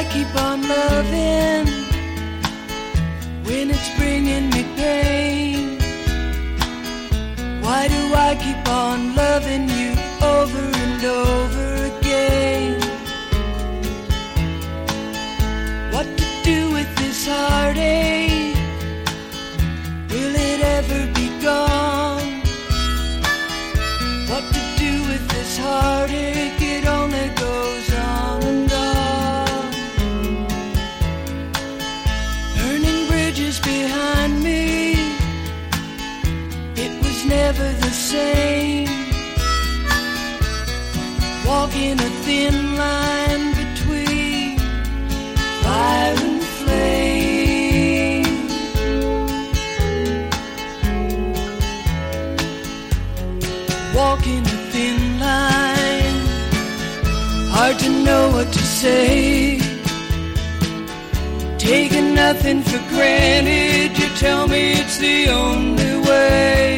I keep on loving when it's bringing me pain? Why do I keep on loving you over and over again? What to do with this heartache? Will it ever be gone? What to do with this heartache? It only goes on and on. Burning bridges behind me, it was never the same. Walking a thin line between fire and flame. Walking a thin line, hard to know what to say. Taking nothing for granted, you tell me it's the only way.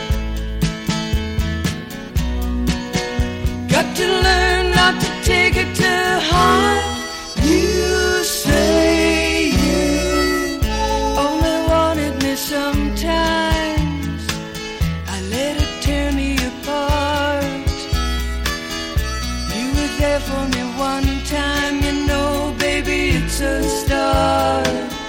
Got to learn not to take it to heart. You say you only wanted me sometimes. I let it tear me apart. You were there for me one time, you know, baby, it's a start.